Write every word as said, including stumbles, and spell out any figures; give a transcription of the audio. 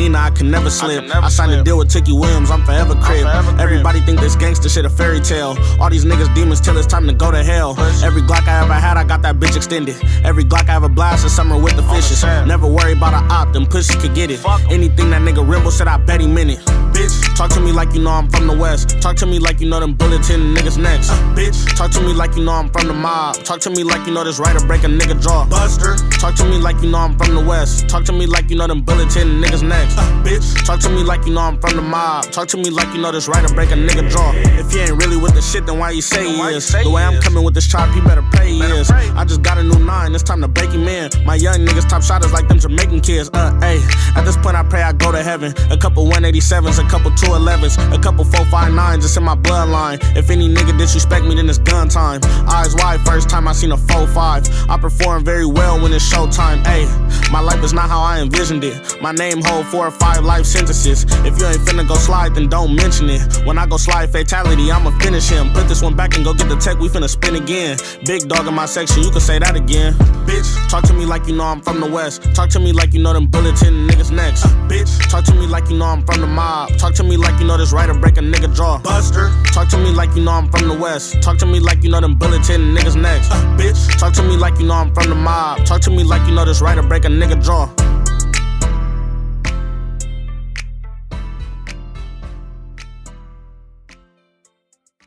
Nina, I can never slip. I, never I signed slip. a deal with Tookie Williams, I'm forever crib. I'm forever crib. Everybody think this gangsta shit a fairy tale. All these niggas demons till it's time to go to hell. Push. Every Glock I ever had, I got that bitch extended. Every Glock I ever blast in summer with the All the fishes. time. Never worry about a op, them pussies could get it. Fuck 'em. Anything that nigga Rimbo said, I bet he meant it. Bitch, talk to me like you know I'm from the West. Talk to me like you know them bullets hitting niggas next. Uh, bitch, talk to me like you know I'm from the mob. Talk to me like you know this writer break a nigga jaw. Buster, talk to me like you know I'm from the West. Talk to me like you know them bullets hitting niggas next. Uh, bitch, talk to me like you know I'm from the mob. Talk to me like you know this writer break a nigga jaw. If you ain't really with the shit, then why you say he is? The way I'm coming with this chop, you better pray he is. I just got a new nine, it's time to break him in. My young niggas top shotters like them Jamaican kids. Uh, ayy, at this point I pray I go to heaven. A couple one eighty-sevens, a couple two elevens, a couple four five nines, it's in my bloodline. If any nigga disrespect me, then it's gun time. Eyes wide, first time I seen a four five. I perform very well when it's showtime. Ayy, my life is not how I envisioned it. My name hold four or five life sentences. If you ain't finna go slide, then don't mention it. When I go slide fatality, I'ma finish him. Put this one back and go get the tech, we finna spin again. Big dog in my section, you can say that again. Bitch, talk to me like you know I'm from the West. Talk to me like you know them bullets hitting niggas next. Uh, bitch, talk to me like you know I'm from the mob. Talk to me like you know this writer break a nigga jaw. Buster, talk to me like you know I'm from the West. Talk to me like you know them bullets hitting niggas next. Uh, bitch, talk to me like you know I'm from the mob. Talk to me like you know this writer break a nigga jaw.